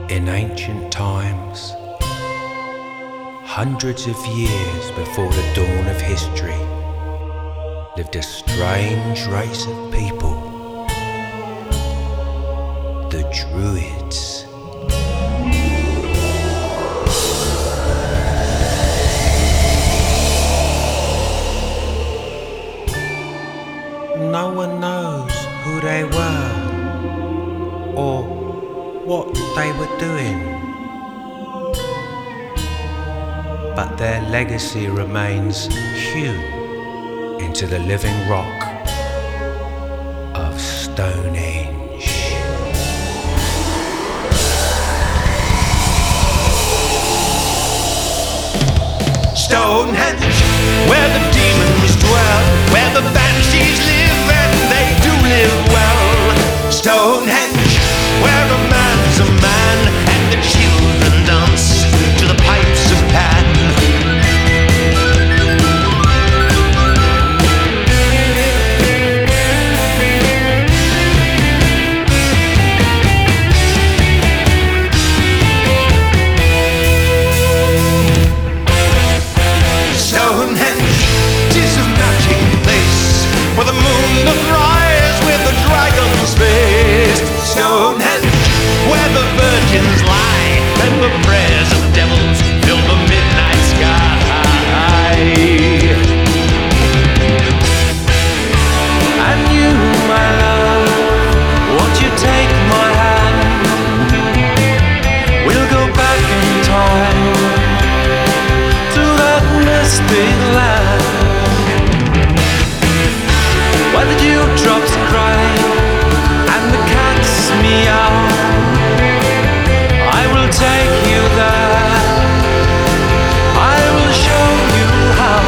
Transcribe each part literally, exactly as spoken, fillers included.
In ancient times, hundreds of years before the dawn of history, lived a strange race of people, the Druids. No one knows who they were or what they were doing, but their legacy remains hewn into the living rock of Stonehenge. Stonehenge, where the demons dwell, where the banshees live and they do live well. Stonehenge, where a man's a man and the children dance to the pipes of Pan. Stonehenge, 'tis a magic place where the moon doth rise with the dragon's face. Stonehenge, where the virgins lie and the prayers of devils fill the midnight sky. And you, my love, won't you take my hand? We'll go back in time to that mystic land where the dewdrops cry and the cats meow. I will take you there, I will show you how.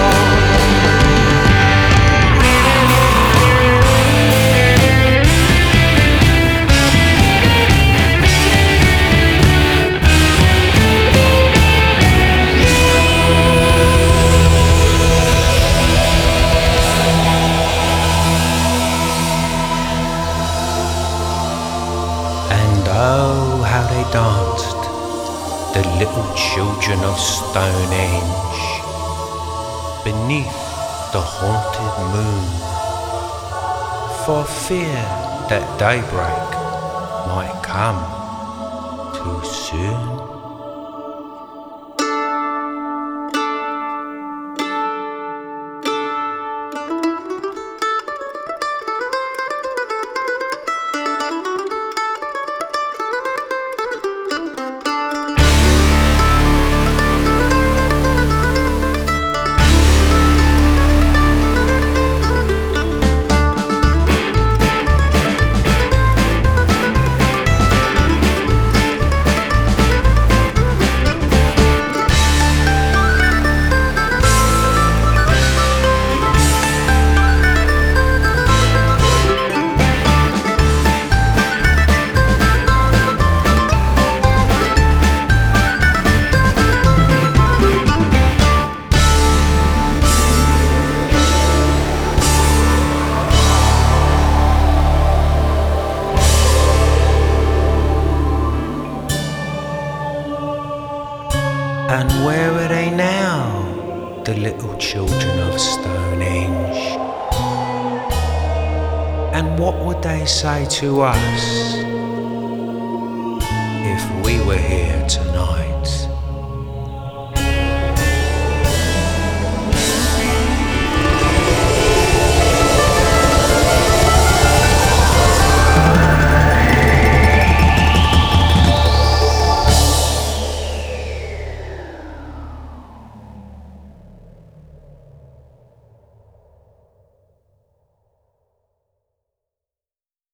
Oh, how they danced, the little children of Stonehenge, beneath the haunted moon, for fear that daybreak might come too soon. And where are they now, the little children of Stonehenge? And what would they say to us if we were here tonight?